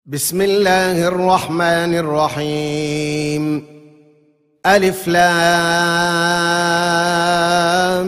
بسم الله الرحمن الرحيم. ألف لام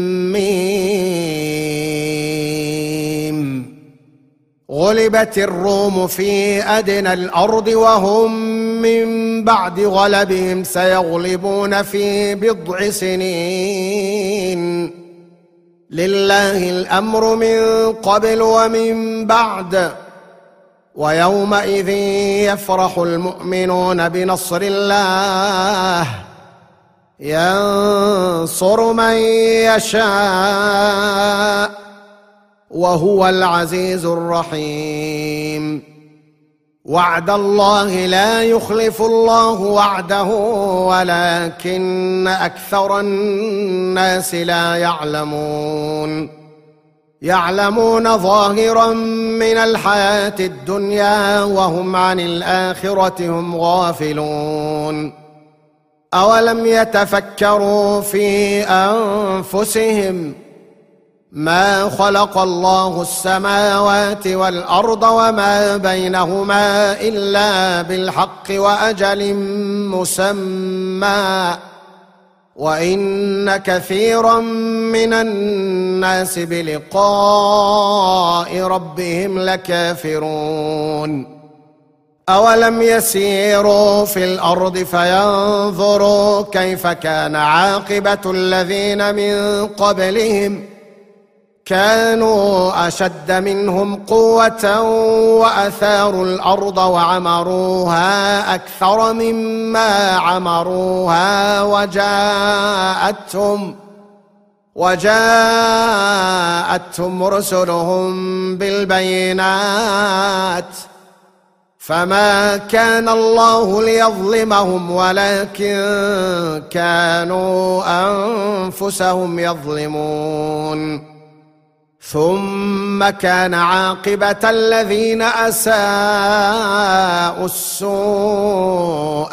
ميم. غلبت الروم في أدنى الأرض وهم من بعد غلبهم سيغلبون في بضع سنين. لله الأمر من قبل ومن بعد، ويومئذ يفرح المؤمنون بنصر الله ينصر من يشاء وهو العزيز الرحيم. وعد الله لا يخلف الله وعده ولكن أكثر الناس لا يعلمون ظاهرا من الحياة الدنيا وهم عن الآخرة هم غافلون. أولم يتفكروا في أنفسهم ما خلق الله السماوات والأرض وما بينهما إلا بالحق وأجل مسمى وإن كثيرا من الناس بلقاء ربهم لكافرون. أولم يسيروا في الأرض فينظروا كيف كان عاقبة الذين من قبلهم كانوا أشد منهم قوة وأثاروا الأرض وعمروها أكثر مما عمروها وجاءتهم رسلهم بالبينات فما كان الله ليظلمهم ولكن كانوا أنفسهم يظلمون. ثم كان عاقبة الذين أساءوا السوء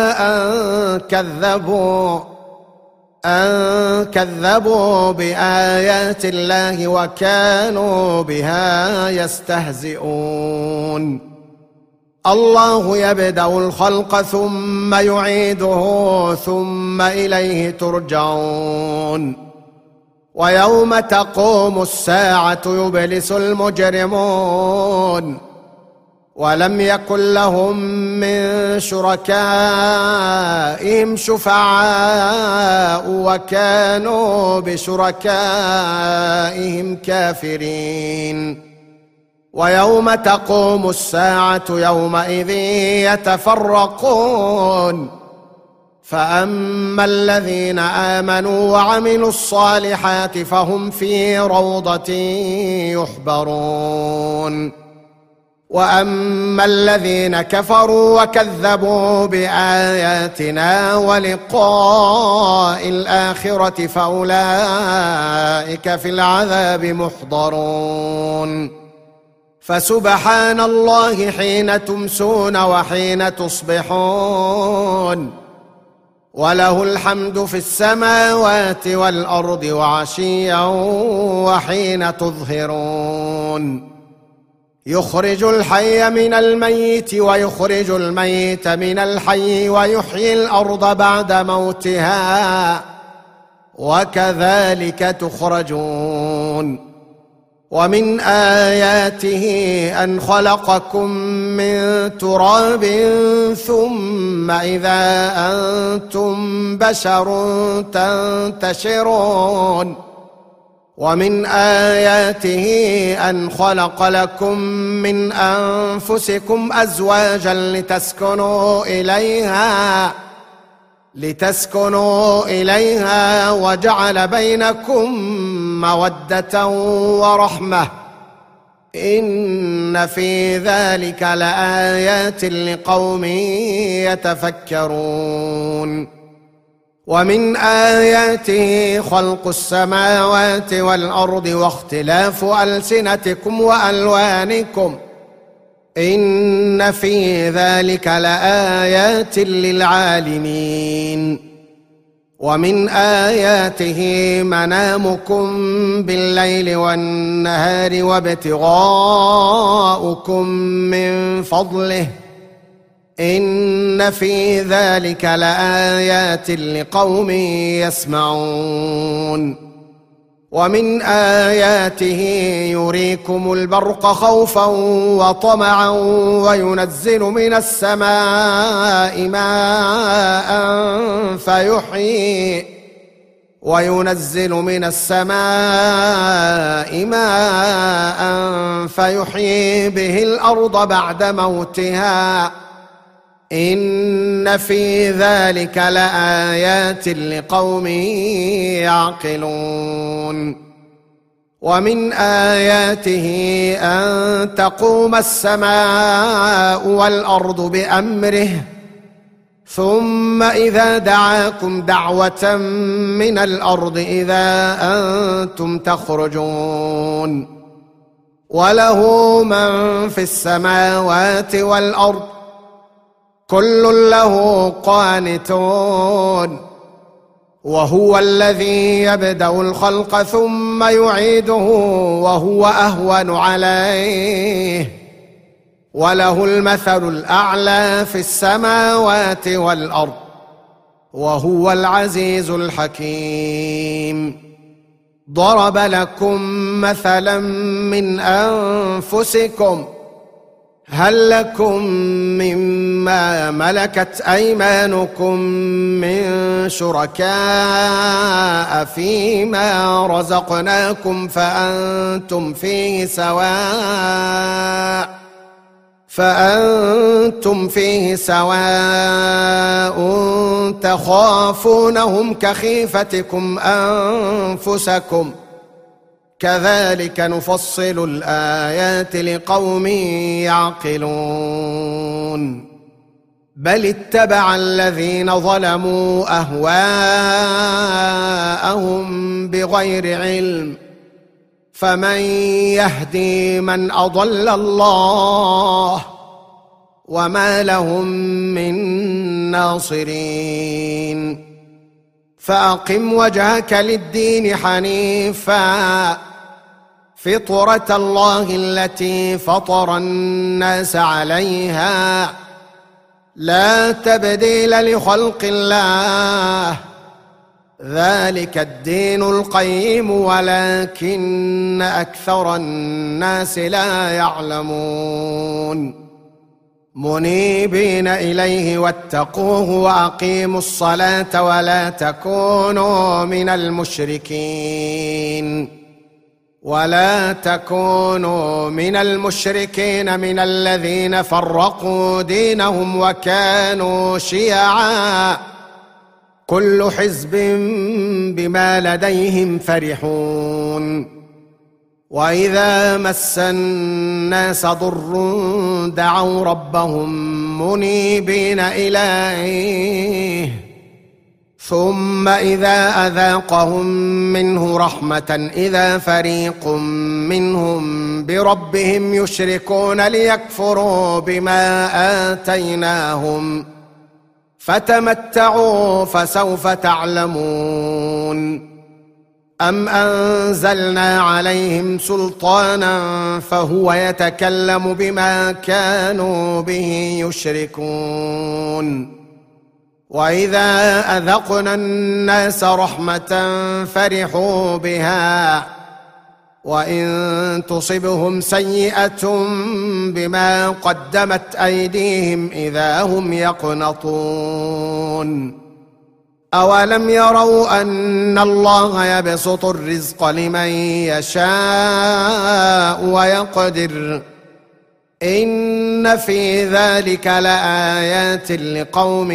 أن كذبوا بآيات الله وكانوا بها يستهزئون. الله يبدأ الخلق ثم يعيده ثم إليه ترجعون. ويوم تقوم الساعة يبلس المجرمون ولم يكن لهم من شركائهم شفعاء وكانوا بشركائهم كافرين. ويوم تقوم الساعة يومئذ يتفرقون فأما الذين آمنوا وعملوا الصالحات فهم في روضة يحبرون. وأما الذين كفروا وكذبوا بآياتنا ولقاء الآخرة فأولئك في العذاب محضرون. فسبحان الله حين تمسون وحين تصبحون وله الحمد في السماوات والأرض وعشيا وحين تظهرون. يخرج الحي من الميت ويخرج الميت من الحي ويحيي الأرض بعد موتها وكذلك تخرجون. ومن آياته أن خلقكم من تراب ثم إذا أنتم بشر تنتشرون. ومن آياته أن خلق لكم من أنفسكم أزواجا لتسكنوا إليها وجعل بينكم مودة ورحمة إن في ذلك لآيات لقوم يتفكرون. ومن آياته خلق السماوات والأرض واختلاف ألسنتكم وألوانكم إن في ذلك لآيات للعالمين. ومن آياته منامكم بالليل والنهار وابتغاؤكم من فضله إن في ذلك لآيات لقوم يسمعون. ومن آياته يريكم البرق خوفا وطمعا وينزل من السماء ماء فيحيي به الأرض بعد موتها إن في ذلك لآيات لقوم يعقلون. ومن آياته أن تقوم السماء والأرض بأمره ثم إذا دعاكم دعوة من الأرض إذا أنتم تخرجون. وله من في السماوات والأرض كل له قانتون. وهو الذي يبدأ الخلق ثم يعيده وهو أهون عليه وله المثل الأعلى في السماوات والأرض وهو العزيز الحكيم. ضرب لكم مثلا من أنفسكم هل لكم مما ملكت أيمانكم من شركاء فيما رزقناكم فأنتم فيه سواء تخافونهم كخيفتكم أنفسكم كذلك نفصل الآيات لقوم يعقلون. بل اتبع الذين ظلموا أهواءهم بغير علم فمن يهدي من أضل الله وما لهم من ناصرين. فأقم وجهك للدين حنيفا فطرة الله التي فطر الناس عليها لا تبديل لخلق الله ذلك الدين القيم ولكن أكثر الناس لا يعلمون. منيبين إليه واتقوه وأقيموا الصلاة ولا تكونوا من المشركين من الذين فرقوا دينهم وكانوا شيعا كل حزب بما لديهم فرحون. وإذا مس الناس ضر دعوا ربهم منيبين إليه ثم إذا أذاقهم منه رحمة إذا فريق منهم بربهم يشركون ليكفروا بما آتيناهم فتمتعوا فسوف تعلمون. أم أنزلنا عليهم سلطانا فهو يتكلم بما كانوا به يشركون. وإذا أذقنا الناس رحمة فرحوا بها وإن تصبهم سيئة بما قدمت أيديهم إذا هم يقنطون. أولم يروا أن الله يبسط الرزق لمن يشاء ويقدر إن في ذلك لآيات لقوم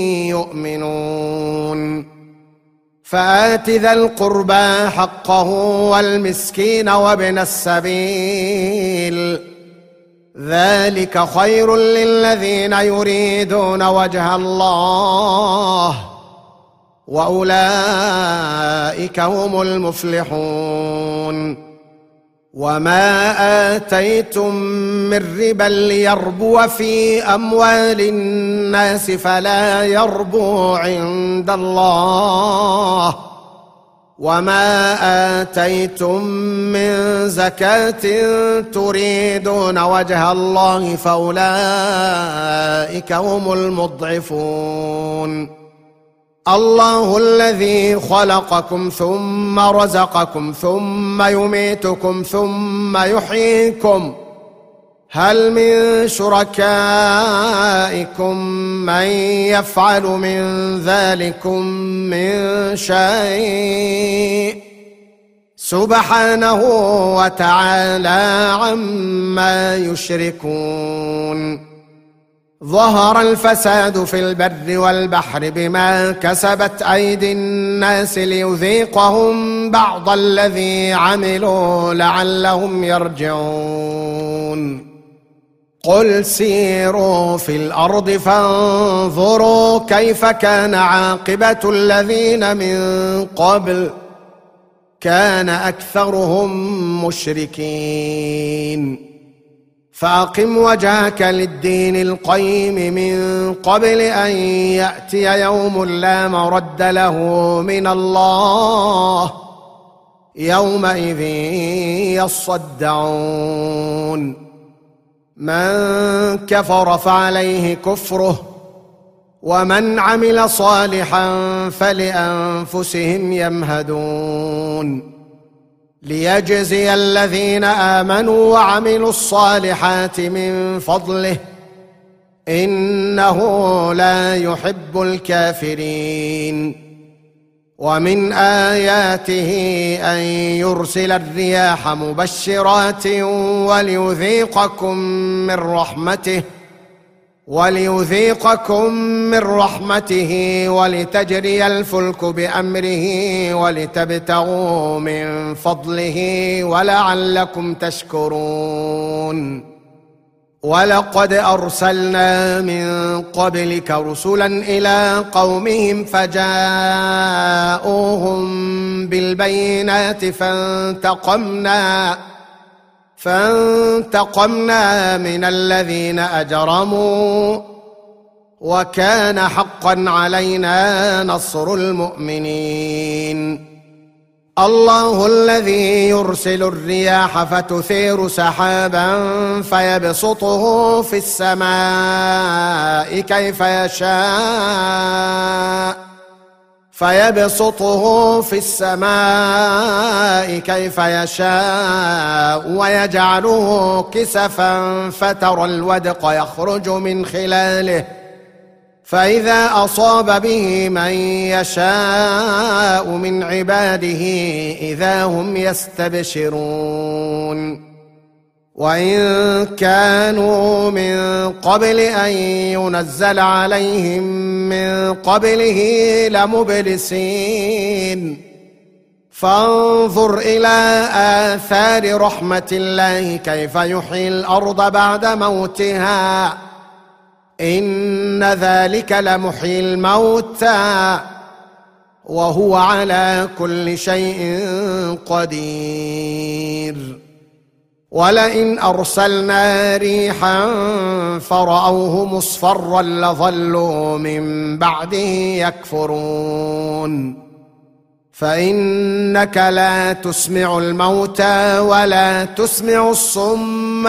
يؤمنون. فآت ذا القربى حقه والمسكين وابن السبيل ذلك خير للذين يريدون وجه الله وأولئك هم المفلحون. وما آتيتم من ربا ليربو في أموال الناس فلا يربو عند الله، وما آتيتم من زكاة تريدون وجه الله فأولئك هم المضعفون. الله الذي خلقكم ثم رزقكم ثم يميتكم ثم يحييكم، هل من شركائكم من يفعل من ذلكم من شيء؟ سبحانه وتعالى عما يشركون. ظهر الفساد في البر والبحر بما كسبت أيدي الناس ليذيقهم بعض الذي عملوا لعلهم يرجعون. قل سيروا في الأرض فانظروا كيف كان عاقبة الذين من قبل، كان أكثرهم مشركين. فأقم وجهك للدين القيم من قبل أن يأتي يوم لا مرد له من الله، يومئذ يصدعون. من كفر فعليه كفره، ومن عمل صالحا فلأنفسهم يمهدون. ليجزي الذين آمنوا وعملوا الصالحات من فضله، إنه لا يحب الكافرين. ومن آياته أن يرسل الرياح مبشرات وليذيقكم من رحمته ولتجري الفلك بأمره ولتبتغوا من فضله ولعلكم تشكرون. ولقد أرسلنا من قبلك رسلا إلى قومهم فجاءوهم بالبينات فانتقمنا من الذين أجرموا، وكان حقا علينا نصر المؤمنين. الله الذي يرسل الرياح فتثير سحابا فيبسطه في السماء كيف يشاء ويجعله كسفا فترى الودق يخرج من خلاله، فإذا أصاب به من يشاء من عباده إذا هم يستبشرون. وإن كانوا من قبل أن ينزل عليهم من قبله لمبلسين. فانظر إلى آثار رحمة الله كيف يحيي الأرض بعد موتها، إن ذلك لمحيي الموتى وهو على كل شيء قدير. ولئن أرسلنا ريحا فرأوه مصفرا لظلوا من بعده يكفرون. فإنك لا تسمع الموتى ولا تسمع الصم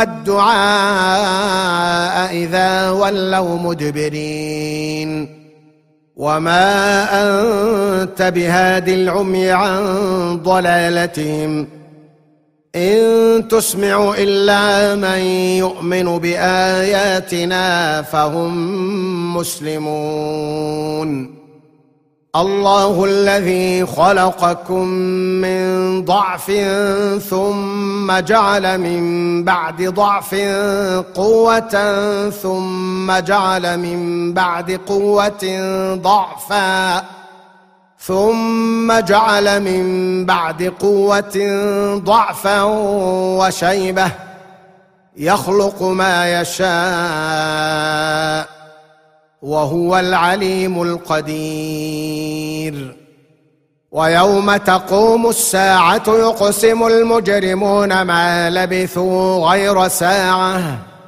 الدعاء إذا ولوا مدبرين. وما أنت بهاد العمي عن ضلالتهم، إن تسمع إلا من يؤمن بآياتنا فهم مسلمون. الله الذي خلقكم من ضعف ثم جعل من بعد ضعف قوة ثم جعل من بعد قوة ضعفا ثم جعل من بعد قوة ضعفا وشيبة يخلق ما يشاء وهو العليم القدير. ويوم تقوم الساعة يقسم المجرمون ما لبثوا غير ساعة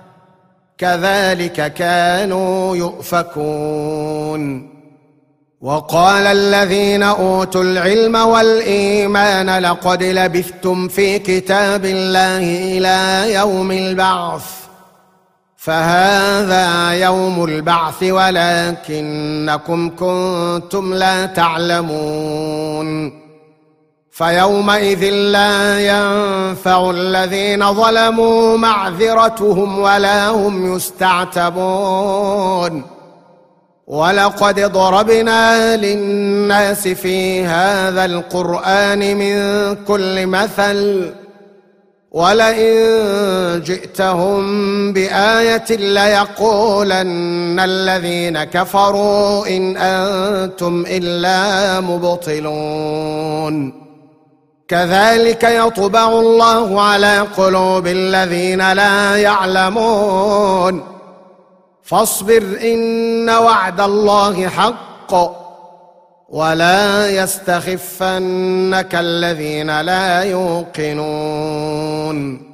كذلك كانوا يؤفكون. وقال الذين أوتوا العلم والإيمان لقد لبثتم في كتاب الله إلى يوم البعث فهذا يوم البعث ولكنكم كنتم لا تعلمون. فيومئذ لا ينفع الذين ظلموا معذرتهم ولا هم يستعتبون. ولقد ضربنا للناس في هذا القرآن من كل مثل ولئن جئتهم بآية ليقولن الذين كفروا إن أنتم إلا مبطلون. كذلك يطبع الله على قلوب الذين لا يعلمون. فاصبر إن وعد الله حق ولا يستخفنك الذين لا يوقنون.